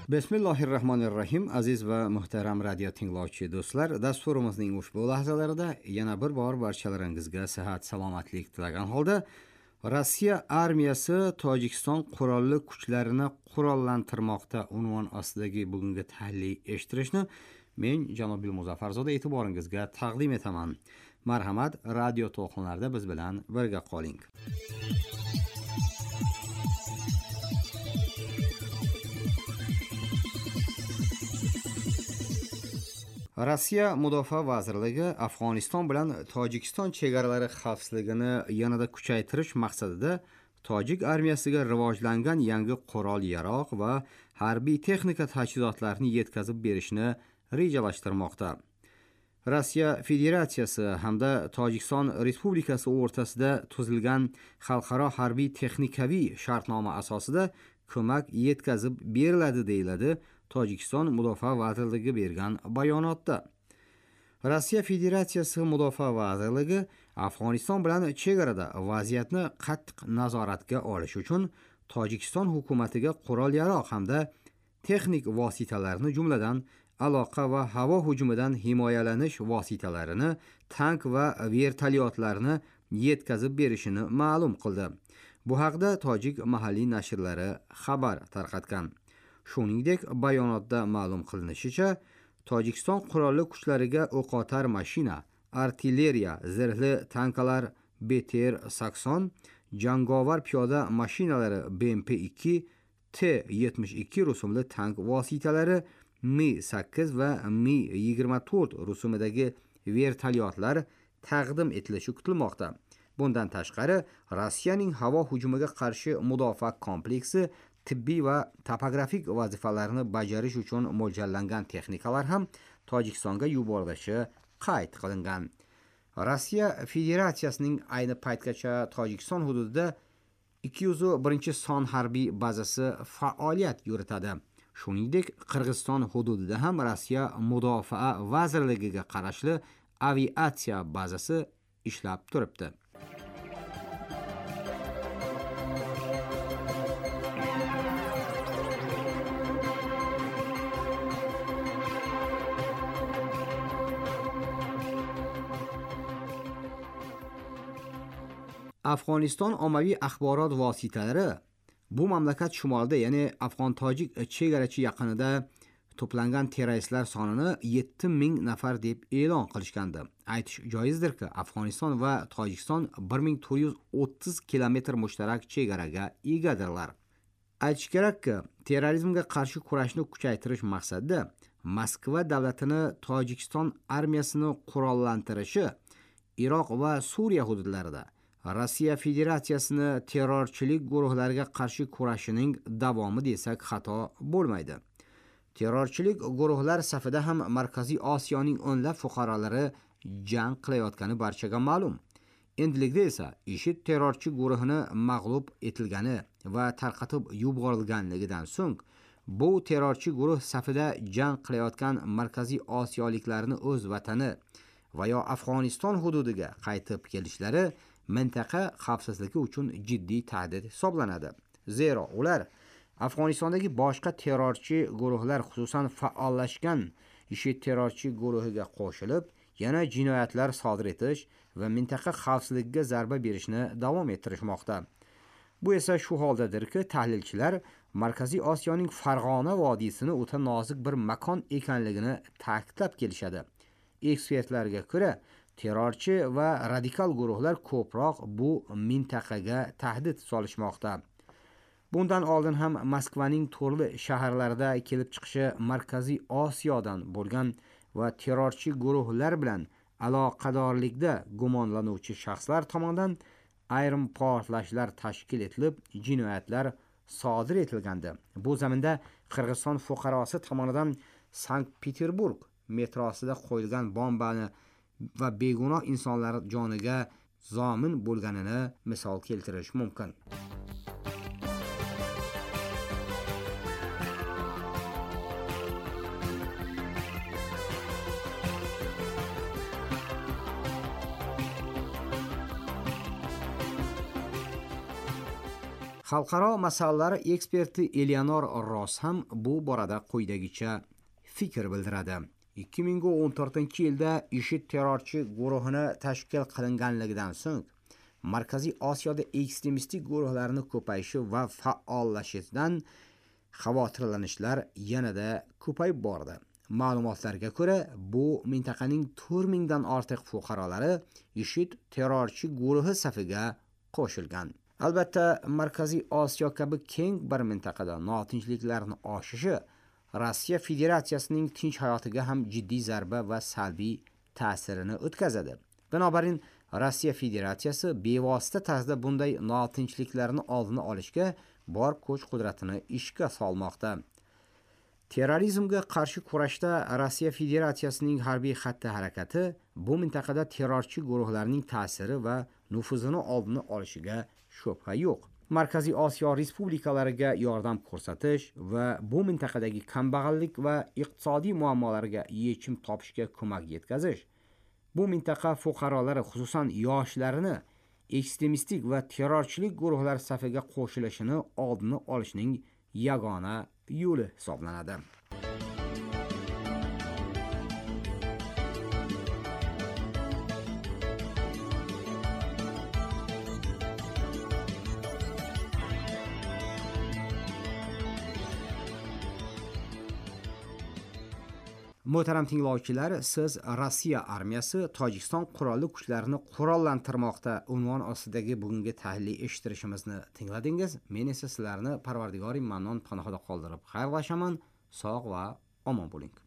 Bismillahirrahmanirrahim. Aziz va muhtaram radio tinglovchi do'stlar, dasturimizning ushbu lahzalarida yana bir bor barchalaringizga sihat, salomatlik tilagan holda Rossiya armiyasi Tojikiston qurolli kuchlarini qurollantirmoqda unvon ostidagi bugungi tahlil eshittirishni men Janobil Muzaffarzoda e'tiboringizga taqdim etaman. Marhamat, radio to'lqinlarida biz bilan birga qoling. Rossiya Mudofaa vazirligi Afg'oniston bilan Tojikiston chegaralari xavfsizligini yanada kuchaytirish maqsadida Tojik armiyasiga rivojlangan yangi qurol-yarog' va harbiy texnika tachizotlarini yetkazib berishni rejalashtirmoqda. Rossiya Federatsiyasi hamda Tojikiston Respublikasi o'rtasida tuzilgan xalqaro harbiy texnikaviy shartnoma asosida ko'mak yetkazib beriladi deyiladi Tojikiston Mudofaa vazirligi bergan bayonotda. Rossiya Federatsiyasi Mudofaa vazirligi Afg'oniston bilan chegarada vaziyatni qattiq nazoratga olish uchun Tojikiston hukumatiga qurol-yarog' hamda texnik vositalarni, jumladan aloqa va havo hujumidan himoyalanish vositalarini, tank va vertolyotlarni yetkazib berishini ma'lum qildi. Bu haqda Tojik mahalliy nashrlari xabar tarqatgan. Shuningdek, bayonotda ma'lum qilinishicha, Tojikiston qurolli kuchlariga o'qotar mashina, artilleriya, zirhli tankalar BTR-80, jangovar piyoda mashinalari BMP-2, T-72 rusumli tank vositalari, Mi-8 va Mi-24 rusumidagi vertolyotlar taqdim etilishi kutilmoqda. Bundan tashqari, Rossiyaning havo hujumiga qarshi mudofaa kompleksi tibbiy va topografik vazifalarni bajarish uchun mo'ljallangan texnikalar ham Tojikistonga yuborilishi qayd qilingan. Rossiya Federatsiyasining ayni paytgacha Tojikiston hududida 201-son harbiy bazasi faoliyat yuritadi. Shuningdek, Qirg'iziston hududida ham Rossiya Mudofaa vazirligiga qarashli aviatsiya bazasi ishlab turibdi. Afg'oniston ommaviy axborot vositalari bu mamlakat shimolida, ya'ni afg'on-tojik chegarachi yaqinida to'plangan terroristlar sonini 7000 nafar deb e'lon qilishgandi. Aytish joizdirki, Afg'oniston va Tojikiston 1430 kilometr mushtarak chegaraga egadirlar. Aytish kerakki, terrorizmga qarshi kurashni kuchaytirish maqsadida Moskva davlatini Tojikiston armiyasini qurollantirishi Iroq va Suriya hududlarida Rossiya Federatsiyasini terrorchilik guruhlariga qarshi kurashining davomi desak xato bo'lmaydi. Terrorchilik guruhlar safida ham Markaziy Osiyoning o'nlab fuqarolari jang qilayotgani barchaga ma'lum. Endilikda esa IShID terrorchi guruhini mag'lub etilgani va tarqatib yuborilganligidan so'ng bu terrorchi guruh safida jang qilayotgan Markaziy Osiyoliklarni o'z vatani va yo Afg'oniston hududiga qaytib kelishlari mintaqa xavfsizligi uchun jiddiy tahdid hisoblanadi. Zero ular Afg'onistondagi boshqa terrorchi guruhlar, xususan faollashgan IShID terrorchi guruhiga qo'shilib, yana jinoyatlar sodir etish va mintaqa xavfsizligiga zarba berishni davom ettirishmoqda. Bu esa shu holdadirki, tahlilchilar Markaziy Osiyoning Farg'ona vodiysini o'ta nozik bir makon ekanligini ta'kidlab kelishadi. Ekspertlarga ko'ra, terrorchi va radikal guruhlar ko'proq bu mintaqaga tahdid solishmoqda. Bundan oldin ham Moskvaning turli shaharlarida kelib chiqishi Markaziy Osiyodan bo'lgan va terrorchi guruhlar bilan aloqadorlikda gumonlanuvchi shaxslar tomonidan ayrim portlashlar tashkil etilib, jinoyatlar sodir etilgandi. Bu zaminda Qirg'iziston fuqarosi tomonidan Sankt-Peterburg metrosida qo'yilgan bombani va begunoh insonlar joniga zomin bo'lganini misol keltirish mumkin. Xalqaro masalalar eksperti Eleanor Ross ham bu borada quyidagicha fikr bildiradi. 2014-yilda IShID terrorchi guruhini tashkil qilinganligidan so'ng Markaziy Osiyoda ekstremistik guruhlarning ko'payishi va faollashishidan xavotirlanishlar yanada ko'payib bordi. Ma'lumotlarga ko'ra, bu mintaqaning 4000 dan ortiq fuqarolari IShID terrorchi guruhi safiga qo'shilgan. Albatta, Markaziy Osiyo kabi keng bir mintaqada notinchliklarning oshishi Rossiya Federatsiyasining tinch hayotiga ham jiddiy zarba va salbiy ta'sirini o'tkazadi. Binobarin, Rossiya Federatsiyasi bevosita tarzda bunday notinchliklarni oldini olishga bor kuch qudratini ishga solmoqda. Terrorizmga qarshi kurashda Rossiya Federatsiyasining harbiy xatti-harakati bu mintaqada terrorchi guruhlarning ta'siri va nufuzini oldini olishiga shubha yo'q. Markaziy Osiyo respublikalariga yordam ko'rsatish va bu mintaqadagi kambag'allik va iqtisodiy muammolarga yechim topishga ko'mak yetkazish bu mintaqa fuqarolari, xususan yoshlarini ekstremistik va terrorchilik guruhlari safiga qo'shilishini oldini olishning yagona yo'li hisoblanadi. Muhtaram tinglovchilar, siz Rossiya armiyasi Tojikiston qurolli kuchlarini qurollantirmoqda unvon ostidagi bugungi tahlil eshittirishimizni tingladingiz. Men esa sizlarni Parvardigori Mannon panohida qoldirib xayrlashaman. Sog' va omon bo'ling.